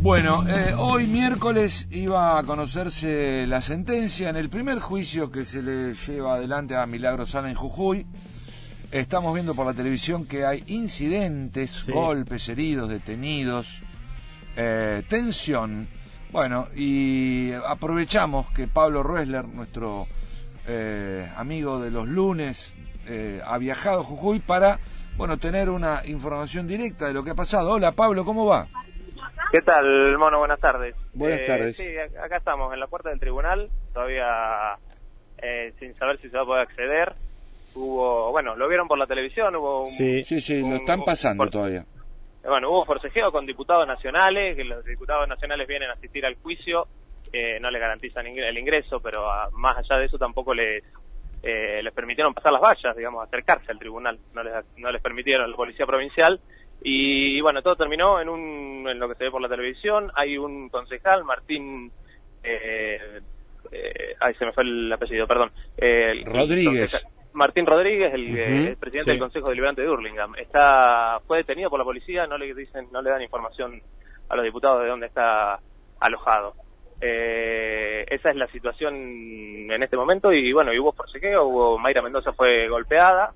Bueno, hoy miércoles iba a conocerse la sentencia en el primer juicio que se le lleva adelante a Milagro Sala en Jujuy. Estamos viendo por la televisión que hay incidentes, sí, golpes, heridos, detenidos, tensión. Bueno, y aprovechamos que Pablo Roessler, nuestro amigo de los lunes, ha viajado a Jujuy para, bueno, tener una información directa de lo que ha pasado. Hola Pablo, ¿cómo va? ¿Qué tal, Mono? Buenas tardes. Buenas tardes. Sí, acá estamos, en la puerta del tribunal, todavía sin saber si se va a poder acceder. Bueno, lo vieron por la televisión, hubo Sí, lo están pasando todavía. Bueno, hubo forcejeo con diputados nacionales, que los diputados nacionales vienen a asistir al juicio, no les garantizan el ingreso, pero más allá de eso tampoco les permitieron pasar las vallas, digamos, acercarse al tribunal, no les permitieron la policía provincial. Y bueno, todo terminó en lo que se ve por la televisión. Hay un concejal, Martín, se me fue el apellido, perdón. Rodríguez. Martín Rodríguez, el presidente del Consejo Deliberante de Hurlingham. Fue detenido por la policía, no le dan información a los diputados de dónde está alojado. Esa es la situación en este momento, y bueno, y hubo forcejeo, Mayra Mendoza fue golpeada,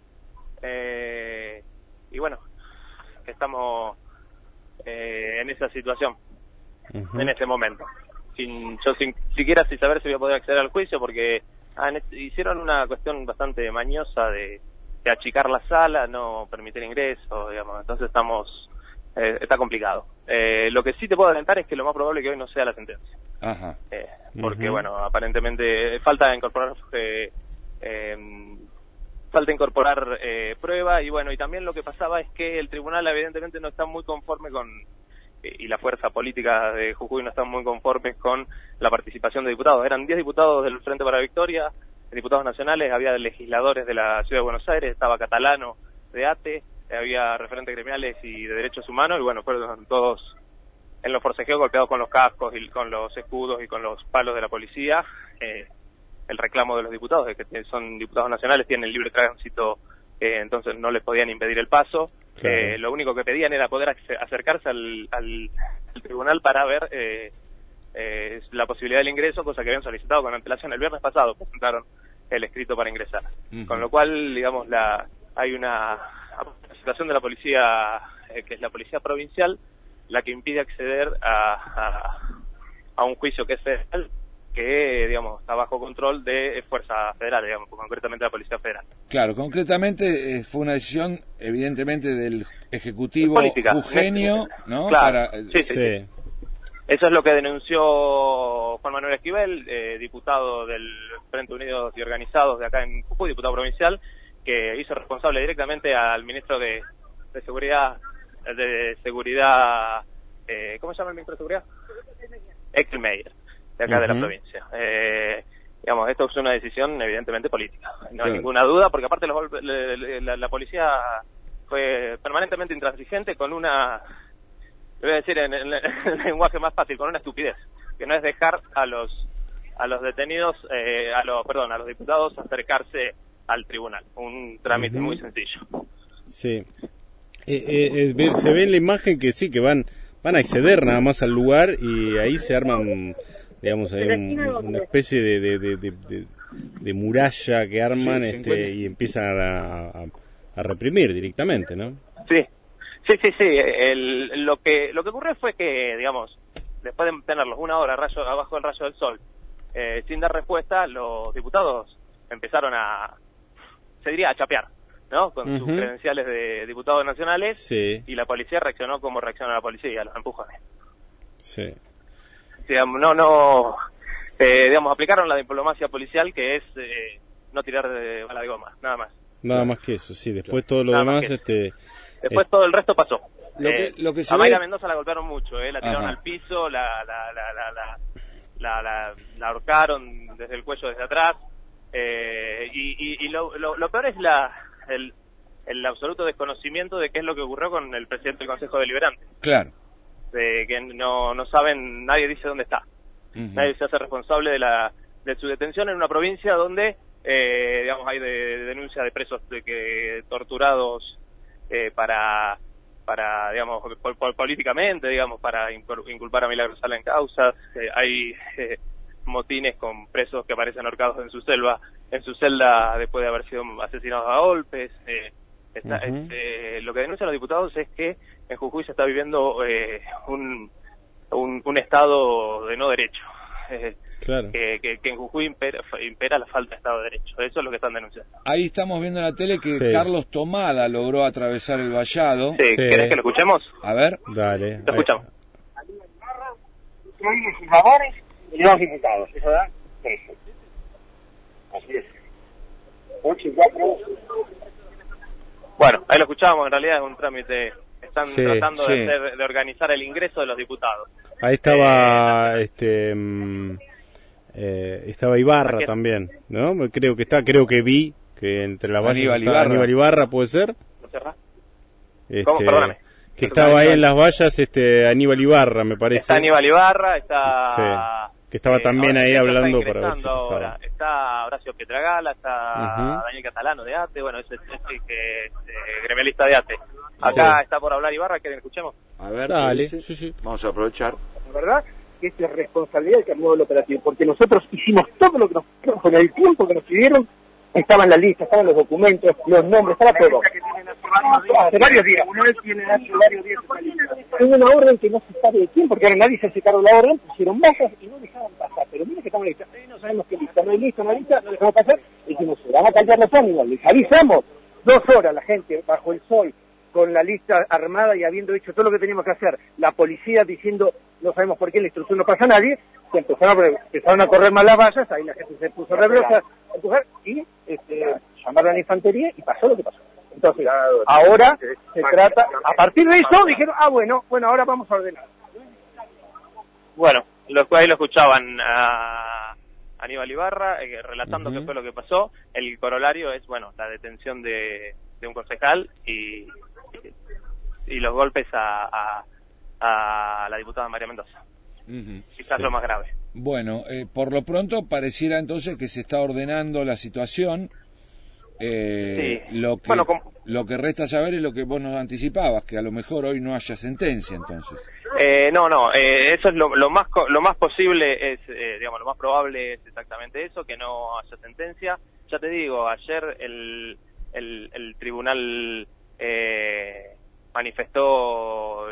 y bueno, estamos en esa situación en este momento, sin siquiera saber si voy a poder acceder al juicio, porque hicieron una cuestión bastante mañosa de achicar la sala, no permitir ingreso, digamos. Entonces está complicado. Lo que sí te puedo adelantar es que lo más probable es que hoy no sea la sentencia. Ajá. Porque bueno, aparentemente falta incorporar prueba, y bueno, y también lo que pasaba es que el tribunal evidentemente no está muy conforme y la fuerza política de Jujuy no está muy conforme con la participación de diputados. Eran 10 diputados del Frente para la Victoria, diputados nacionales, había legisladores de la Ciudad de Buenos Aires, estaba Catalano de ATE, había referentes gremiales y de derechos humanos, y bueno, fueron todos en los forcejeos golpeados con los cascos y con los escudos y con los palos de la policía. El reclamo de los diputados, de que son diputados nacionales, tienen libre tránsito, entonces no les podían impedir el paso. Claro. Lo único que pedían era poder acercarse al tribunal para ver la posibilidad del ingreso, cosa que habían solicitado con antelación. El viernes pasado presentaron el escrito para ingresar. Con lo cual, digamos, hay una situación de la policía, que es la policía provincial, la que impide acceder a un juicio que es federal, que, digamos, está bajo control de Fuerza Federal, digamos, concretamente la Policía Federal. Claro, concretamente fue una decisión, evidentemente, del Ejecutivo jujeño, ¿no? Claro, sí. Eso es lo que denunció Juan Manuel Esquivel, diputado del Frente Unidos y Organizados de acá en Jujuy, diputado provincial, que hizo responsable directamente al ministro de Seguridad, ¿cómo se llama el ministro de Seguridad? Ekel Meyer, de acá de la provincia. Digamos, esto es una decisión evidentemente política, no hay ninguna duda, porque aparte la policía fue permanentemente intransigente con le voy a decir en el lenguaje más fácil, con una estupidez, que no es dejar a los detenidos, a los diputados acercarse al tribunal, un trámite muy sencillo. Sí. Se ve en la imagen que sí, que van a acceder nada más al lugar, y ahí se arman, digamos, hay una especie de muralla que arman, y empiezan a reprimir directamente, ¿no? Sí. Lo que ocurrió fue que, digamos, después de tenerlos una hora abajo del rayo del sol, sin dar respuesta, los diputados empezaron a chapear, ¿no? Con sus credenciales de diputados nacionales, sí. Y la policía reaccionó como reacciona la policía, los empujones. Sí. Digamos, digamos, aplicaron la diplomacia policial, que es no tirar de bala de goma, nada más. Nada más que eso, sí. Después todo lo demás, después todo el resto pasó. Lo que se a Mayra ve... Mendoza la golpearon mucho, la tiraron al piso, la ahorcaron desde el cuello, desde atrás, y lo peor es el absoluto desconocimiento de qué es lo que ocurrió con el presidente del Consejo Deliberante. Claro. Que no saben, nadie dice dónde está. Nadie se hace responsable de su detención en una provincia donde, digamos, hay denuncia de presos torturados para digamos, políticamente, digamos, para inculpar a Milagro Sala en causas. Hay motines con presos que aparecen ahorcados en su celda después de haber sido asesinados a golpes. Lo que denuncian los diputados es que en Jujuy se está viviendo un estado de no derecho. Claro. Que en Jujuy impera la falta de Estado de Derecho. Eso es lo que están denunciando. Ahí estamos viendo en la tele que Carlos Tomada logró atravesar el vallado. Sí. ¿Querés que lo escuchemos? A ver. Dale. Lo escuchamos. Hay legisladores y dos diputados. Eso da 13. Así es. 8 y 4. Bueno, ahí lo escuchábamos. En realidad es un trámite. Están tratando de organizar el ingreso de los diputados. Ahí estaba estaba Ibarra también, ¿no? Creo que vi que entre las vallas Aníbal Ibarra, ¿puede ser? ¿Lo cerrás? ¿Cómo? Perdóname. Que estaba ahí en las vallas Aníbal Ibarra, me parece. Está Aníbal Ibarra, está... que estaba también ahí hablando para ver si pasaba. Está Horacio Pietragala, está Daniel Catalano de ATE, bueno, ese que es gremialista de ATE. Acá está por hablar Ibarra, ¿quieren que escuchemos? A ver, dale. Sí. Vamos a aprovechar. La verdad que esto es responsabilidad del que armó el operativo, porque nosotros hicimos todo lo que nos con el tiempo que nos pidieron, estaba en la lista, estaban los documentos, los nombres, estaba todo. Hace varios días. Una vez tienen hace varios días. Hay una orden que no se sabe de quién, porque ahora nadie se hace cargo de la orden, pusieron vallas y no dejaban pasar. Pero mira que estamos listos, no sabemos qué lista, no hay lista, no hay lista, no dejamos pasar. Y dijimos, se van a callar los ánimos, les avisamos. 2 horas la gente bajo el sol, con la lista armada y habiendo hecho todo lo que teníamos que hacer. La policía diciendo, no sabemos por qué, la instrucción no pasa a nadie, se empezaron a correr más las vallas, ahí la gente se puso nerviosa a empujar y llamaron a la infantería y pasó lo que pasó. Entonces, ahora se trata, a partir de eso dijeron, bueno, ahora vamos a ordenar. Bueno, ahí lo escuchaban a Aníbal Ibarra relatando qué fue lo que pasó. El corolario es, la detención de un concejal y los golpes a la diputada María Mendoza. Quizás lo más grave. Bueno, por lo pronto pareciera entonces que se está ordenando la situación. Lo que resta saber es lo que vos nos anticipabas, que a lo mejor hoy no haya sentencia, entonces. Eso es lo más posible, es lo más probable es exactamente eso, que no haya sentencia. Ya te digo, ayer el tribunal manifestó,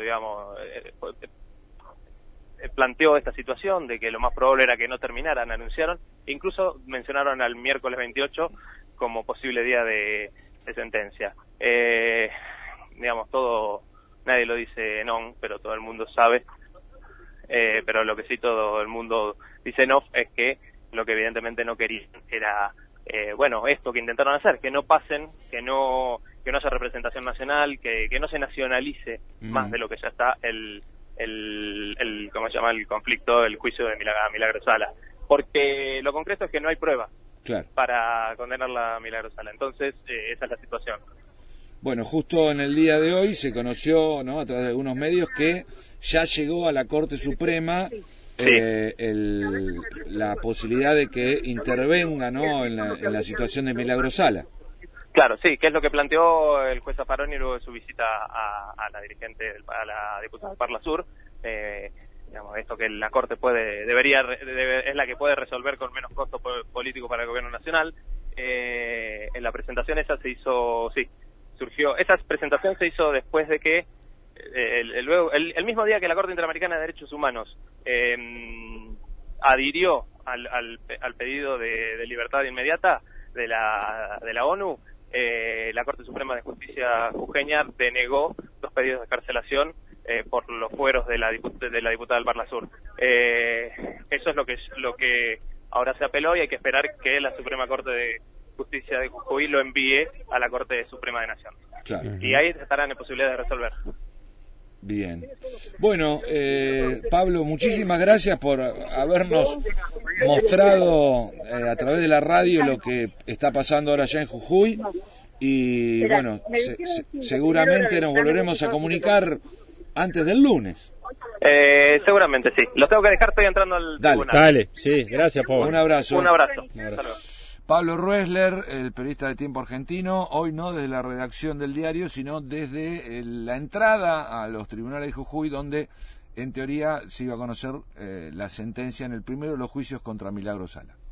planteó esta situación de que lo más probable era que no terminaran, anunciaron, incluso mencionaron al miércoles 28 como posible día de sentencia. Todo, nadie lo dice non, pero todo el mundo sabe, pero lo que sí todo el mundo dice no es que lo que evidentemente no querían era, esto que intentaron hacer, que no pasen, que no haya representación nacional, que no se nacionalice más de lo que ya está el conflicto, el juicio de Milagro Sala, porque lo concreto es que no hay prueba para condenarla a Milagro Sala. Entonces esa es la situación. Bueno, justo en el día de hoy se conoció, a través de algunos medios, que ya llegó a la Corte Suprema la posibilidad de que intervenga, en la situación de Milagro Sala. Claro, sí, que es lo que planteó el juez Zaffaroni luego de su visita a la dirigente, a la diputada Parla Sur. Esto que la Corte es la que puede resolver con menos costo político para el gobierno nacional. En la presentación esa esa presentación se hizo después de que el mismo día que la Corte Interamericana de Derechos Humanos adhirió al pedido de libertad inmediata de la ONU. La Corte Suprema de Justicia jujeña denegó 2 pedidos de excarcelación por los fueros de la diputada del Parla Sur. Eso es lo que ahora se apeló y hay que esperar que la Suprema Corte de Justicia de Jujuy lo envíe a la Corte Suprema de Nación. Claro. Y ahí estarán en posibilidad de resolver. Bien. Bueno, Pablo, muchísimas gracias por habernos mostrado a través de la radio lo que está pasando ahora ya en Jujuy y seguramente nos volveremos a comunicar antes del lunes. Seguramente sí. Los tengo que dejar, estoy entrando al tribunal. Dale, sí, gracias, Pablo. Un abrazo. Un abrazo. Pablo Roessler, el periodista de Tiempo Argentino, hoy no desde la redacción del diario, sino desde la entrada a los tribunales de Jujuy, donde en teoría se iba a conocer la sentencia en el primero de los juicios contra Milagro Sala.